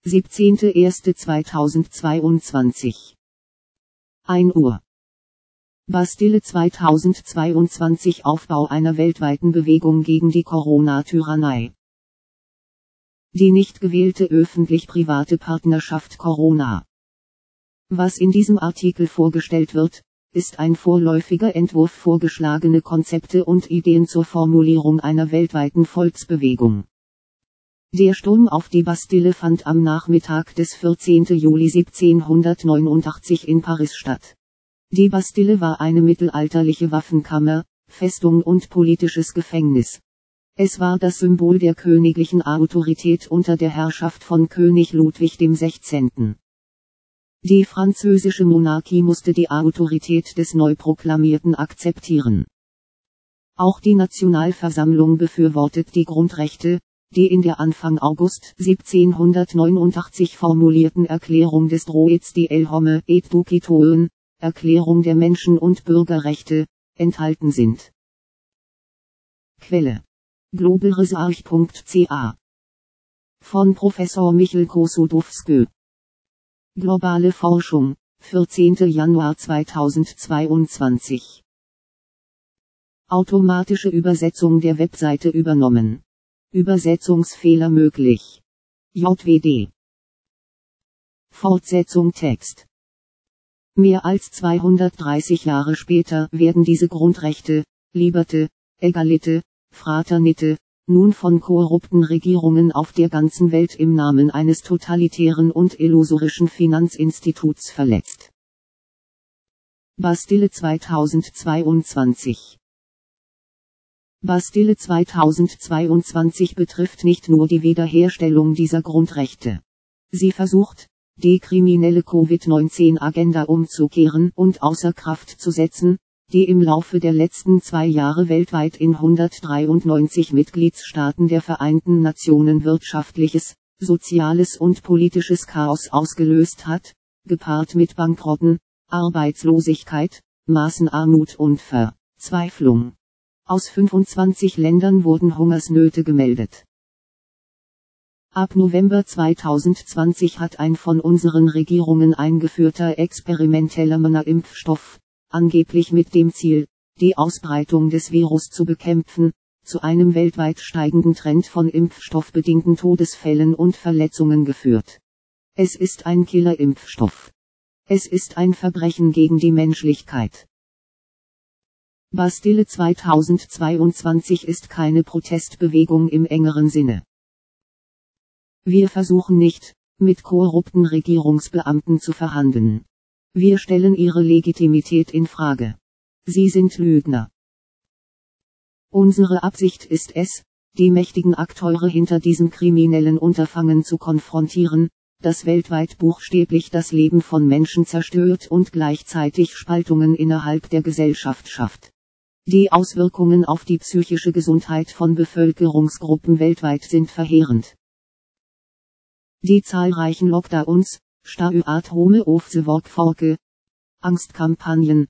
17.01.2022 1 Uhr. Bastille 2022 Aufbau einer weltweiten Bewegung gegen die Corona-Tyrannei. Die nicht gewählte öffentlich-private Partnerschaft Corona. Was in diesem Artikel vorgestellt wird, ist ein vorläufiger Entwurf vorgeschlagene Konzepte und Ideen zur Formulierung einer weltweiten Volksbewegung. Der Sturm auf die Bastille fand am Nachmittag des 14. Juli 1789 in Paris statt. Die Bastille war eine mittelalterliche Waffenkammer, Festung und politisches Gefängnis. Es war das Symbol der königlichen Autorität unter der Herrschaft von König Ludwig XVI. Die französische Monarchie musste die Autorität des Neuproklamierten akzeptieren. Auch die Nationalversammlung befürwortet die Grundrechte, die in der Anfang August 1789 formulierten Erklärung des Droits de l'homme et du citoyen, Erklärung der Menschen- und Bürgerrechte, enthalten sind. Quelle: globalresearch.ca. Von Professor Michel Kosudowski. Globale Forschung, 14. Januar 2022. Automatische Übersetzung der Webseite übernommen. Übersetzungsfehler möglich. JWD. Fortsetzung Text. Mehr als 230 Jahre später werden diese Grundrechte, Liberté, Égalité, Fraternité, nun von korrupten Regierungen auf der ganzen Welt im Namen eines totalitären und illusorischen Finanzinstituts verletzt. Bastille 2022. Bastille 2022 betrifft nicht nur die Wiederherstellung dieser Grundrechte. Sie versucht, die kriminelle Covid-19-Agenda umzukehren und außer Kraft zu setzen, die im Laufe der letzten 2 Jahre weltweit in 193 Mitgliedstaaten der Vereinten Nationen wirtschaftliches, soziales und politisches Chaos ausgelöst hat, gepaart mit Bankrotten, Arbeitslosigkeit, Massenarmut und Verzweiflung. Aus 25 Ländern wurden Hungersnöte gemeldet. Ab November 2020 hat ein von unseren Regierungen eingeführter experimenteller mRNA-Impfstoff, angeblich mit dem Ziel, die Ausbreitung des Virus zu bekämpfen, zu einem weltweit steigenden Trend von impfstoffbedingten Todesfällen und Verletzungen geführt. Es ist ein Killerimpfstoff. Es ist ein Verbrechen gegen die Menschlichkeit. Bastille 2022 ist keine Protestbewegung im engeren Sinne. Wir versuchen nicht, mit korrupten Regierungsbeamten zu verhandeln. Wir stellen ihre Legitimität in Frage. Sie sind Lügner. Unsere Absicht ist es, die mächtigen Akteure hinter diesem kriminellen Unterfangen zu konfrontieren, das weltweit buchstäblich das Leben von Menschen zerstört und gleichzeitig Spaltungen innerhalb der Gesellschaft schafft. Die Auswirkungen auf die psychische Gesundheit von Bevölkerungsgruppen weltweit sind verheerend. Die zahlreichen Lockdowns, Stay-at-home of the Workforce, Angstkampagnen,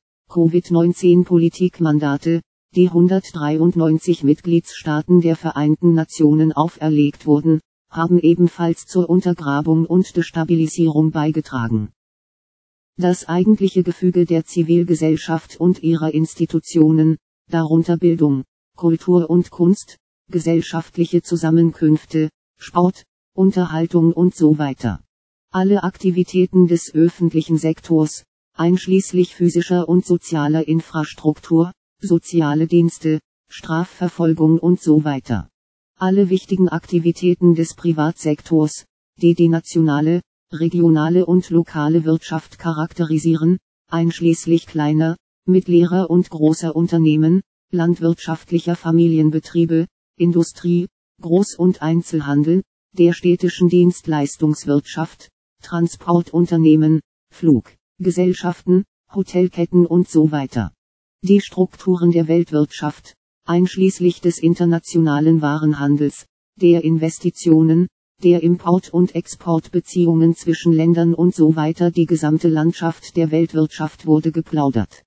Covid-19-Politikmandate, die 193 Mitgliedstaaten der Vereinten Nationen auferlegt wurden, haben ebenfalls zur Untergrabung und Destabilisierung beigetragen. Das eigentliche Gefüge der Zivilgesellschaft und ihrer Institutionen, darunter Bildung, Kultur und Kunst, gesellschaftliche Zusammenkünfte, Sport, Unterhaltung und so weiter. Alle Aktivitäten des öffentlichen Sektors, einschließlich physischer und sozialer Infrastruktur, soziale Dienste, Strafverfolgung und so weiter. Alle wichtigen Aktivitäten des Privatsektors, die die nationale, regionale und lokale Wirtschaft charakterisieren, einschließlich kleiner, mittlerer und großer Unternehmen, landwirtschaftlicher Familienbetriebe, Industrie, Groß- und Einzelhandel, der städtischen Dienstleistungswirtschaft, Transportunternehmen, Fluggesellschaften, Hotelketten und so weiter. Die Strukturen der Weltwirtschaft, einschließlich des internationalen Warenhandels, der Investitionen, der Import- und Exportbeziehungen zwischen Ländern und so weiter. Die gesamte Landschaft der Weltwirtschaft wurde geplaudert.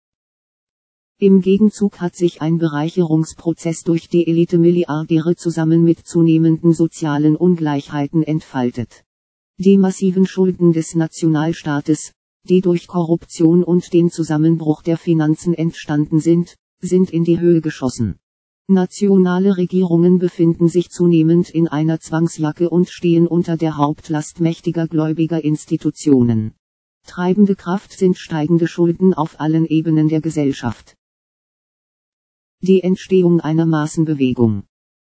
Im Gegenzug hat sich ein Bereicherungsprozess durch die Elite-Milliardäre zusammen mit zunehmenden sozialen Ungleichheiten entfaltet. Die massiven Schulden des Nationalstaates, die durch Korruption und den Zusammenbruch der Finanzen entstanden sind, sind in die Höhe geschossen. Nationale Regierungen befinden sich zunehmend in einer Zwangsjacke und stehen unter der Hauptlast mächtiger gläubiger Institutionen. Treibende Kraft sind steigende Schulden auf allen Ebenen der Gesellschaft. Die Entstehung einer Massenbewegung.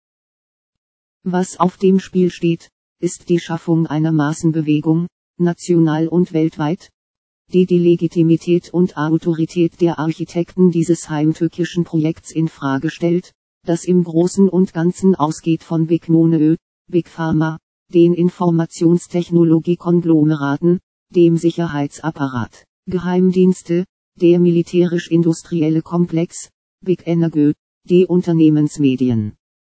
Was auf dem Spiel steht, ist die Schaffung einer Massenbewegung, national und weltweit, die die Legitimität und Autorität der Architekten dieses heimtückischen Projekts in Frage stellt, das im Großen und Ganzen ausgeht von Big Money, Big Pharma, den Informationstechnologie-Konglomeraten, dem Sicherheitsapparat, Geheimdienste, der militärisch-industrielle Komplex, Big Energy, die Unternehmensmedien.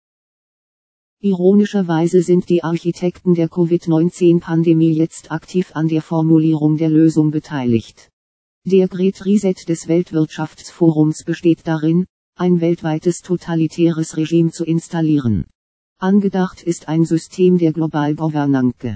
Ironischerweise sind die Architekten der Covid-19-Pandemie jetzt aktiv an der Formulierung der Lösung beteiligt. Der Great Reset des Weltwirtschaftsforums besteht darin, ein weltweites totalitäres Regime zu installieren. Angedacht ist ein System der Global Governance.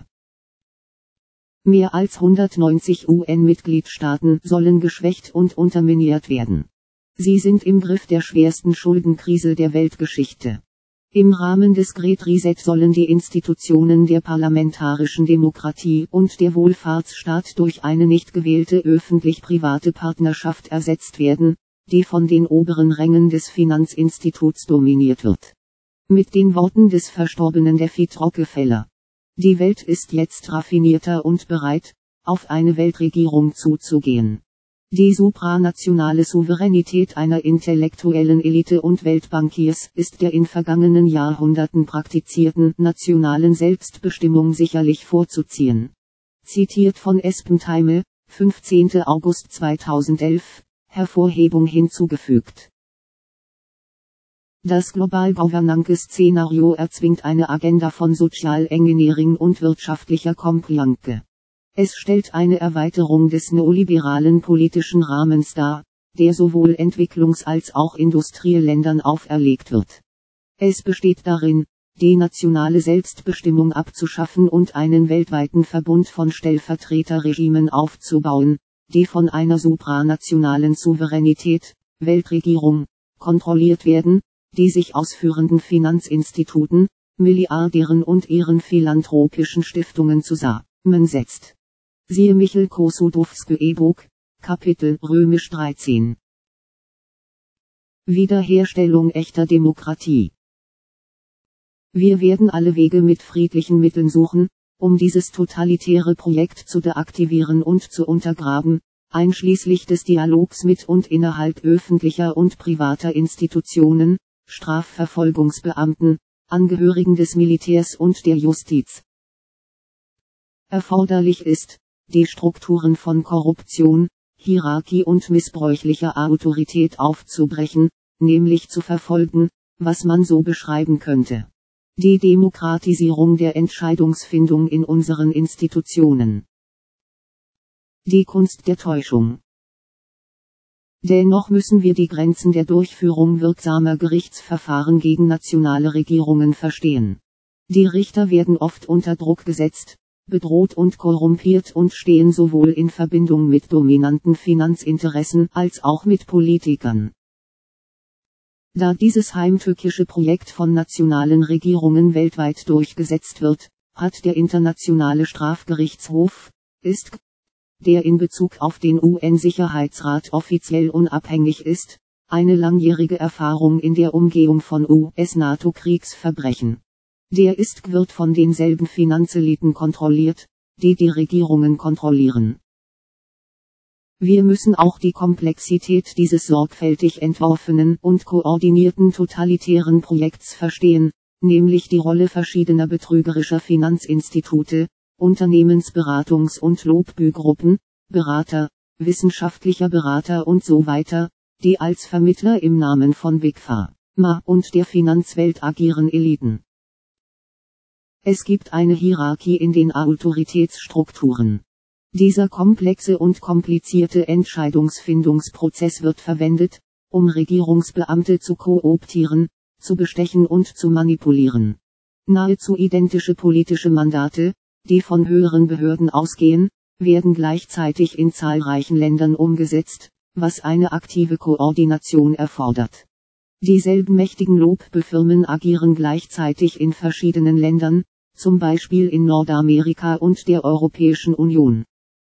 Mehr als 190 UN-Mitgliedstaaten sollen geschwächt und unterminiert werden. Sie sind im Griff der schwersten Schuldenkrise der Weltgeschichte. Im Rahmen des Great Reset sollen die Institutionen der parlamentarischen Demokratie und der Wohlfahrtsstaat durch eine nicht gewählte öffentlich-private Partnerschaft ersetzt werden, die von den oberen Rängen des Finanzinstituts dominiert wird. Mit den Worten des verstorbenen David Rockefeller: Die Welt ist jetzt raffinierter und bereit, auf eine Weltregierung zuzugehen. Die supranationale Souveränität einer intellektuellen Elite und Weltbankiers ist der in vergangenen Jahrhunderten praktizierten nationalen Selbstbestimmung sicherlich vorzuziehen. Zitiert von Espentime, 15. August 2011, Hervorhebung hinzugefügt. Das Global Governance-Szenario erzwingt eine Agenda von Social Engineering und wirtschaftlicher Compliance. Es stellt eine Erweiterung des neoliberalen politischen Rahmens dar, der sowohl Entwicklungs- als auch Industrieländern auferlegt wird. Es besteht darin, die nationale Selbstbestimmung abzuschaffen und einen weltweiten Verbund von Stellvertreterregimen aufzubauen, die von einer supranationalen Souveränität, Weltregierung, kontrolliert werden, die sich aus führenden Finanzinstituten, Milliardären und ihren philanthropischen Stiftungen zusammensetzt. Siehe Michel Kosudowski E-Book, Kapitel Römisch 13. Wiederherstellung echter Demokratie. Wir werden alle Wege mit friedlichen Mitteln suchen, um dieses totalitäre Projekt zu deaktivieren und zu untergraben, einschließlich des Dialogs mit und innerhalb öffentlicher und privater Institutionen, Strafverfolgungsbeamten, Angehörigen des Militärs und der Justiz. Erforderlich ist, die Strukturen von Korruption, Hierarchie und missbräuchlicher Autorität aufzubrechen, nämlich zu verfolgen, was man so beschreiben könnte: die Demokratisierung der Entscheidungsfindung in unseren Institutionen. Die Kunst der Täuschung. Dennoch müssen wir die Grenzen der Durchführung wirksamer Gerichtsverfahren gegen nationale Regierungen verstehen. Die Richter werden oft unter Druck gesetzt, bedroht und korrumpiert und stehen sowohl in Verbindung mit dominanten Finanzinteressen als auch mit Politikern. Da dieses heimtückische Projekt von nationalen Regierungen weltweit durchgesetzt wird, hat der Internationale Strafgerichtshof, ISG, der in Bezug auf den UN-Sicherheitsrat offiziell unabhängig ist, eine langjährige Erfahrung in der Umgehung von US-NATO-Kriegsverbrechen. Der ISG wird von denselben Finanzeliten kontrolliert, die die Regierungen kontrollieren. Wir müssen auch die Komplexität dieses sorgfältig entworfenen und koordinierten totalitären Projekts verstehen, nämlich die Rolle verschiedener betrügerischer Finanzinstitute, Unternehmensberatungs- und Lobby-Gruppen, Berater, wissenschaftlicher Berater und so weiter, die als Vermittler im Namen von Big Pharma und der Finanzwelt agieren Eliten. Es gibt eine Hierarchie in den Autoritätsstrukturen. Dieser komplexe und komplizierte Entscheidungsfindungsprozess wird verwendet, um Regierungsbeamte zu kooptieren, zu bestechen und zu manipulieren. Nahezu identische politische Mandate, die von höheren Behörden ausgehen, werden gleichzeitig in zahlreichen Ländern umgesetzt, was eine aktive Koordination erfordert. Dieselben mächtigen Lobbefirmen agieren gleichzeitig in verschiedenen Ländern, zum Beispiel in Nordamerika und der Europäischen Union.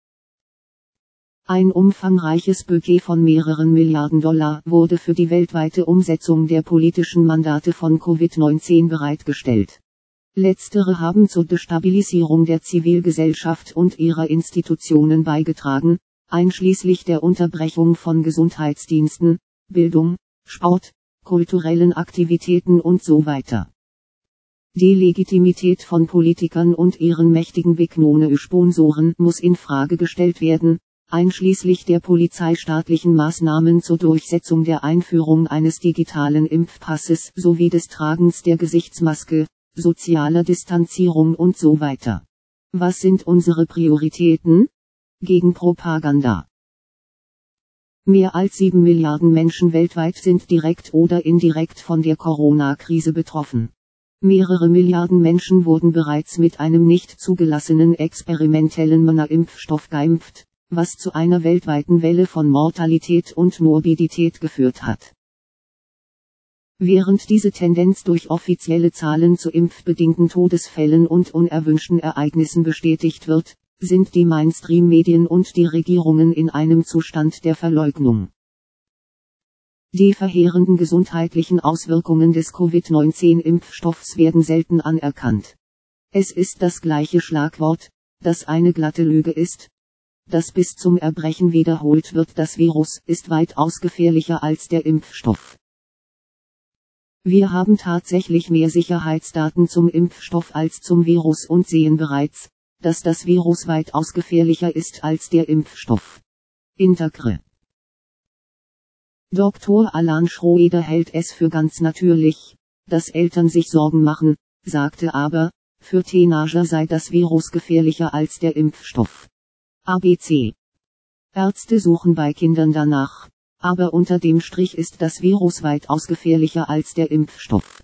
Ein umfangreiches Budget von mehreren Milliarden Dollar wurde für die weltweite Umsetzung der politischen Mandate von Covid-19 bereitgestellt. Letztere haben zur Destabilisierung der Zivilgesellschaft und ihrer Institutionen beigetragen, einschließlich der Unterbrechung von Gesundheitsdiensten, Bildung, Sport, kulturellen Aktivitäten und so weiter. Die Legitimität von Politikern und ihren mächtigen Big Money-Sponsoren muss in Frage gestellt werden, einschließlich der polizeistaatlichen Maßnahmen zur Durchsetzung der Einführung eines digitalen Impfpasses sowie des Tragens der Gesichtsmaske, sozialer Distanzierung und so weiter. Was sind unsere Prioritäten? Gegenpropaganda. Mehr als 7 Milliarden Menschen weltweit sind direkt oder indirekt von der Corona-Krise betroffen. Mehrere Milliarden Menschen wurden bereits mit einem nicht zugelassenen experimentellen MRNA-Impfstoff geimpft, was zu einer weltweiten Welle von Mortalität und Morbidität geführt hat. Während diese Tendenz durch offizielle Zahlen zu impfbedingten Todesfällen und unerwünschten Ereignissen bestätigt wird, sind die Mainstream-Medien und die Regierungen in einem Zustand der Verleugnung. Die verheerenden gesundheitlichen Auswirkungen des Covid-19-Impfstoffs werden selten anerkannt. Es ist das gleiche Schlagwort, das eine glatte Lüge ist, das bis zum Erbrechen wiederholt wird. Das Virus ist weitaus gefährlicher als der Impfstoff. Wir haben tatsächlich mehr Sicherheitsdaten zum Impfstoff als zum Virus und sehen bereits, dass das Virus weitaus gefährlicher ist als der Impfstoff. Integre. Dr. Alan Schroeder hält es für ganz natürlich, dass Eltern sich Sorgen machen, sagte aber, für Teenager sei das Virus gefährlicher als der Impfstoff. ABC. Ärzte suchen bei Kindern danach, aber unter dem Strich ist das Virus weitaus gefährlicher als der Impfstoff.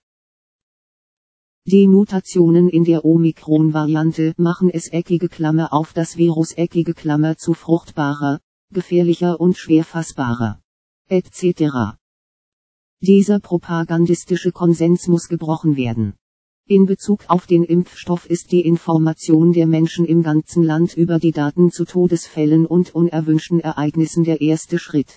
Die Mutationen in der Omikron-Variante machen es das Virus zu fruchtbarer, gefährlicher und schwer fassbarer, etc. Dieser propagandistische Konsens muss gebrochen werden. In Bezug auf den Impfstoff ist die Information der Menschen im ganzen Land über die Daten zu Todesfällen und unerwünschten Ereignissen der erste Schritt.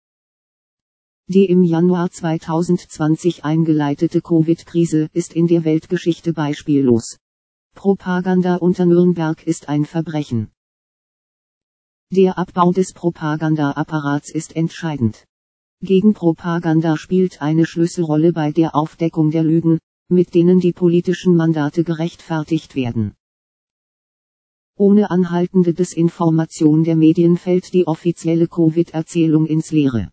Die im Januar 2020 eingeleitete Covid-Krise ist in der Weltgeschichte beispiellos. Propaganda unter Nürnberg ist ein Verbrechen. Der Abbau des Propagandaapparats ist entscheidend. Gegenpropaganda spielt eine Schlüsselrolle bei der Aufdeckung der Lügen, mit denen die politischen Mandate gerechtfertigt werden. Ohne anhaltende Desinformation der Medien fällt die offizielle Covid-Erzählung ins Leere.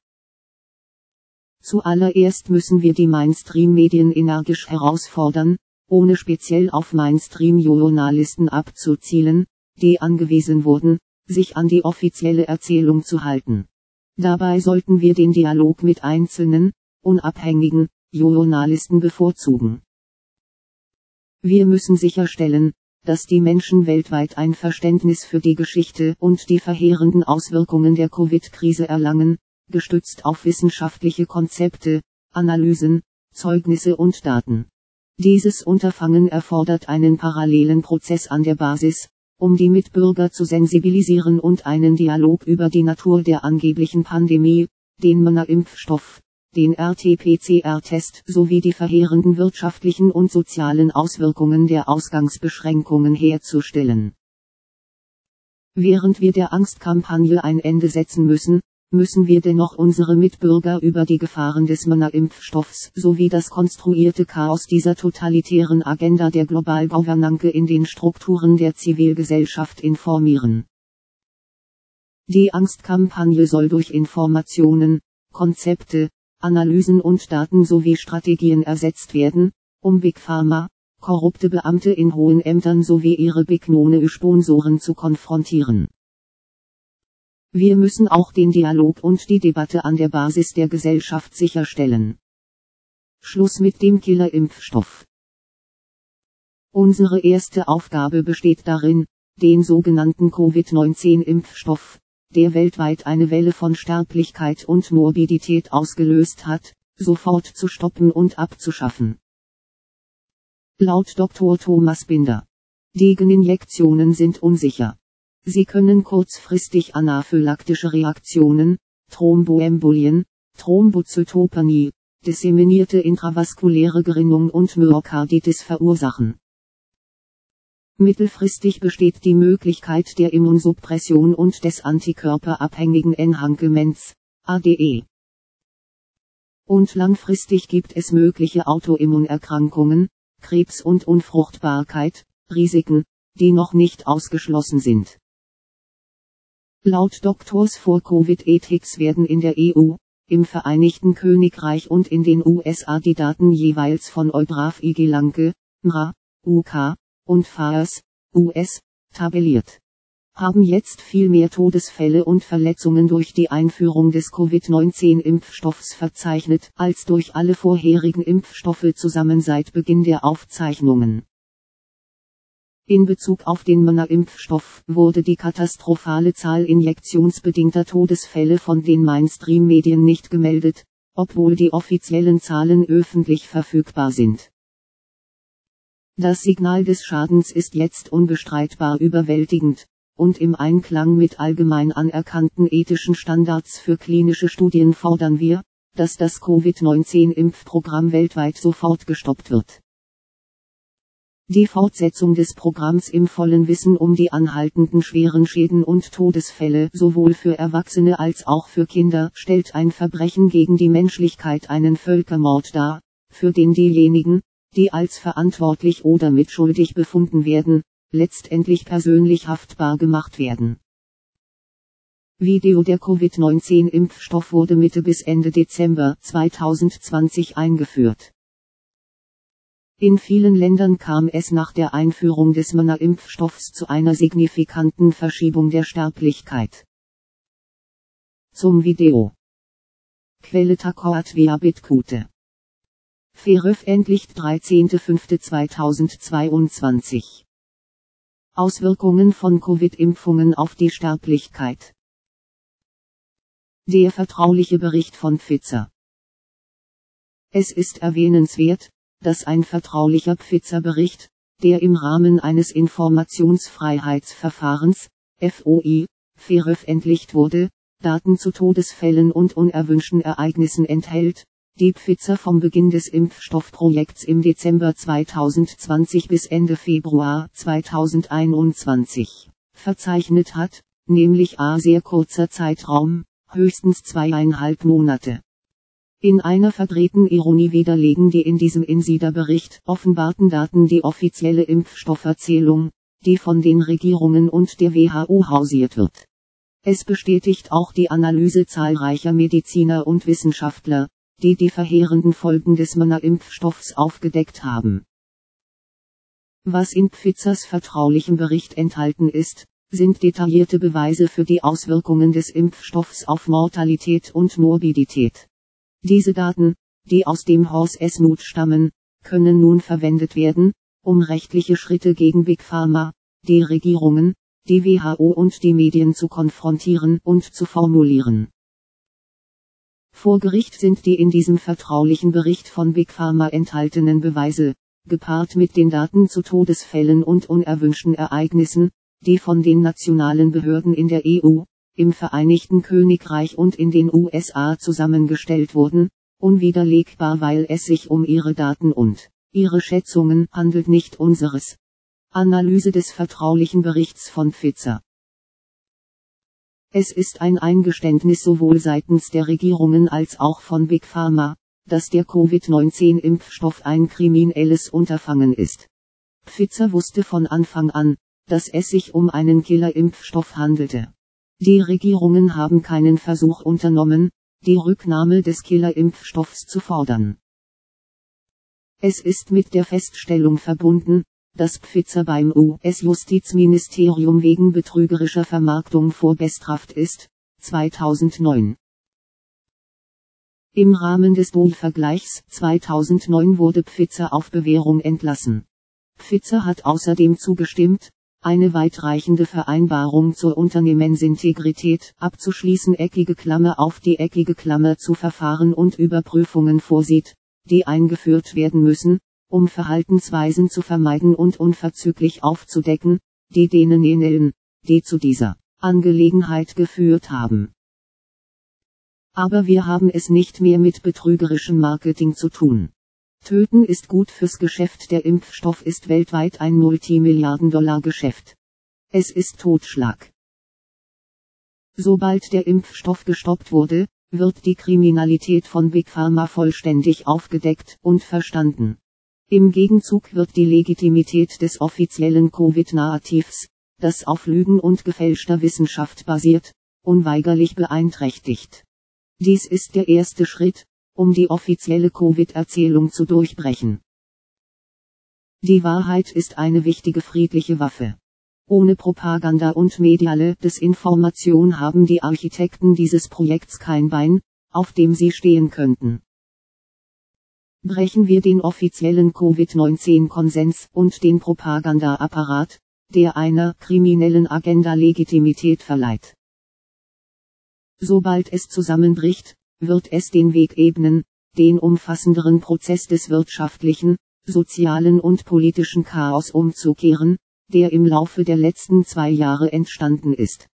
Zuallererst müssen wir die Mainstream-Medien energisch herausfordern, ohne speziell auf Mainstream-Journalisten abzuzielen, die angewiesen wurden, sich an die offizielle Erzählung zu halten. Dabei sollten wir den Dialog mit einzelnen, unabhängigen Journalisten bevorzugen. Wir müssen sicherstellen, dass die Menschen weltweit ein Verständnis für die Geschichte und die verheerenden Auswirkungen der Covid-Krise erlangen, gestützt auf wissenschaftliche Konzepte, Analysen, Zeugnisse und Daten. Dieses Unterfangen erfordert einen parallelen Prozess an der Basis, um die Mitbürger zu sensibilisieren und einen Dialog über die Natur der angeblichen Pandemie, den mRNA-Impfstoff, den RT-PCR-Test sowie die verheerenden wirtschaftlichen und sozialen Auswirkungen der Ausgangsbeschränkungen herzustellen. Während wir der Angstkampagne ein Ende setzen müssen wir dennoch unsere Mitbürger über die Gefahren des mRNA-Impfstoffs sowie das konstruierte Chaos dieser totalitären Agenda der Globalgovernance in den Strukturen der Zivilgesellschaft informieren. Die Angstkampagne soll durch Informationen, Konzepte, Analysen und Daten sowie Strategien ersetzt werden, um Big Pharma, korrupte Beamte in hohen Ämtern sowie ihre Big Money-Sponsoren zu konfrontieren. Wir müssen auch den Dialog und die Debatte an der Basis der Gesellschaft sicherstellen. Schluss mit dem Killer-Impfstoff. Unsere erste Aufgabe besteht darin, den sogenannten Covid-19-Impfstoff, der weltweit eine Welle von Sterblichkeit und Morbidität ausgelöst hat, sofort zu stoppen und abzuschaffen. Laut Dr. Thomas Binder. Die Geninjektionen sind unsicher. Sie können kurzfristig anaphylaktische Reaktionen, Thromboembolien, Thrombozytopenie, disseminierte intravaskuläre Gerinnung und Myokarditis verursachen. Mittelfristig besteht die Möglichkeit der Immunsuppression und des antikörperabhängigen Enhancements, ADE. Und langfristig gibt es mögliche Autoimmunerkrankungen, Krebs und Unfruchtbarkeit, Risiken, die noch nicht ausgeschlossen sind. Laut Doctors for Covid Ethics werden in der EU, im Vereinigten Königreich und in den USA die Daten jeweils von Eugraph IG Lanke, MRA, UK, und FAERS, US, tabelliert. Haben jetzt viel mehr Todesfälle und Verletzungen durch die Einführung des Covid-19-Impfstoffs verzeichnet, als durch alle vorherigen Impfstoffe zusammen seit Beginn der Aufzeichnungen. In Bezug auf den MRNA-Impfstoff wurde die katastrophale Zahl injektionsbedingter Todesfälle von den Mainstream-Medien nicht gemeldet, obwohl die offiziellen Zahlen öffentlich verfügbar sind. Das Signal des Schadens ist jetzt unbestreitbar überwältigend, und im Einklang mit allgemein anerkannten ethischen Standards für klinische Studien fordern wir, dass das Covid-19-Impfprogramm weltweit sofort gestoppt wird. Die Fortsetzung des Programms im vollen Wissen um die anhaltenden schweren Schäden und Todesfälle sowohl für Erwachsene als auch für Kinder stellt ein Verbrechen gegen die Menschlichkeit, einen Völkermord dar, für den diejenigen, die als verantwortlich oder mitschuldig befunden werden, letztendlich persönlich haftbar gemacht werden. Video: Der Covid-19-Impfstoff wurde Mitte bis Ende Dezember 2020 eingeführt. In vielen Ländern kam es nach der Einführung des mRNA-Impfstoffs zu einer signifikanten Verschiebung der Sterblichkeit. Zum Video. Quelle Takoat via Bitkute. Veröffentlicht 13.05.2022. Auswirkungen von Covid-Impfungen auf die Sterblichkeit. Der vertrauliche Bericht von Pfizer. Es ist erwähnenswert, dass ein vertraulicher Pfizer-Bericht, der im Rahmen eines Informationsfreiheitsverfahrens, FOI, veröffentlicht wurde, Daten zu Todesfällen und unerwünschten Ereignissen enthält, die Pfizer vom Beginn des Impfstoffprojekts im Dezember 2020 bis Ende Februar 2021 verzeichnet hat, nämlich a sehr kurzer Zeitraum, höchstens 2,5 Monate. In einer verdrehten Ironie widerlegen die in diesem Insider-Bericht offenbarten Daten die offizielle Impfstofferzählung, die von den Regierungen und der WHO hausiert wird. Es bestätigt auch die Analyse zahlreicher Mediziner und Wissenschaftler, die die verheerenden Folgen des mRNA-Impfstoffs aufgedeckt haben. Was in Pfizers vertraulichem Bericht enthalten ist, sind detaillierte Beweise für die Auswirkungen des Impfstoffs auf Mortalität und Morbidität. Diese Daten, die aus dem Haus Smoot stammen, können nun verwendet werden, um rechtliche Schritte gegen Big Pharma, die Regierungen, die WHO und die Medien zu konfrontieren und zu formulieren. Vor Gericht sind die in diesem vertraulichen Bericht von Big Pharma enthaltenen Beweise, gepaart mit den Daten zu Todesfällen und unerwünschten Ereignissen, die von den nationalen Behörden in der EU, im Vereinigten Königreich und in den USA zusammengestellt wurden, unwiderlegbar, weil es sich um ihre Daten und ihre Schätzungen handelt, nicht unseres. Analyse des vertraulichen Berichts von Pfizer. Es ist ein Eingeständnis sowohl seitens der Regierungen als auch von Big Pharma, dass der Covid-19-Impfstoff ein kriminelles Unterfangen ist. Pfizer wusste von Anfang an, dass es sich um einen Killerimpfstoff handelte. Die Regierungen haben keinen Versuch unternommen, die Rücknahme des Killerimpfstoffs zu fordern. Es ist mit der Feststellung verbunden, dass Pfizer beim US-Justizministerium wegen betrügerischer Vermarktung vorbestraft ist, 2009. Im Rahmen des Dole-Vergleichs 2009 wurde Pfizer auf Bewährung entlassen. Pfizer hat außerdem zugestimmt, eine weitreichende Vereinbarung zur Unternehmensintegrität abzuschließen, zu Verfahren und Überprüfungen vorsieht, die eingeführt werden müssen, um Verhaltensweisen zu vermeiden und unverzüglich aufzudecken, die denen ähneln, die zu dieser Angelegenheit geführt haben. Aber wir haben es nicht mehr mit betrügerischem Marketing zu tun. Töten ist gut fürs Geschäft. Der Impfstoff ist weltweit ein Multimilliarden-Dollar-Geschäft. Es ist Totschlag. Sobald der Impfstoff gestoppt wurde, wird die Kriminalität von Big Pharma vollständig aufgedeckt und verstanden. Im Gegenzug wird die Legitimität des offiziellen Covid-Narrativs, das auf Lügen und gefälschter Wissenschaft basiert, unweigerlich beeinträchtigt. Dies ist der erste Schritt, um die offizielle Covid-Erzählung zu durchbrechen. Die Wahrheit ist eine wichtige friedliche Waffe. Ohne Propaganda und mediale Desinformation haben die Architekten dieses Projekts kein Bein, auf dem sie stehen könnten. Brechen wir den offiziellen Covid-19-Konsens und den Propagandaapparat, der einer kriminellen Agenda Legitimität verleiht. Sobald es zusammenbricht, wird es den Weg ebnen, den umfassenderen Prozess des wirtschaftlichen, sozialen und politischen Chaos umzukehren, der im Laufe der letzten 2 Jahre entstanden ist.